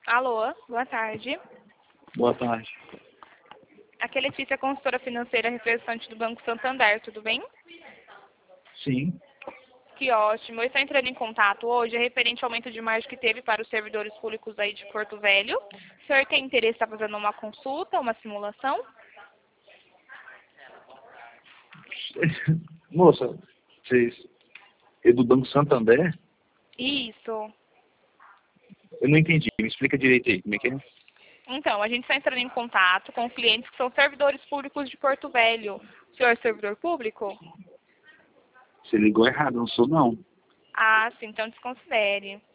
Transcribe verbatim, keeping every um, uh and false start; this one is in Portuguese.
Alô, boa tarde. Boa tarde. Aqui é Letícia, consultora financeira representante do Banco Santander, tudo bem? Sim. Que ótimo. Eu estou entrando em contato hoje referente ao aumento de margem que teve para os servidores públicos aí de Porto Velho. O senhor tem interesse em estar fazendo uma consulta, uma simulação? Moça, vocês é do Banco Santander? Isso. Eu não entendi. Me explica direito aí, como é que é? Então, a gente está entrando em contato com clientes que são servidores públicos de Porto Velho. O senhor é servidor público? Você ligou errado, não sou não. Ah, sim, então desconsidere.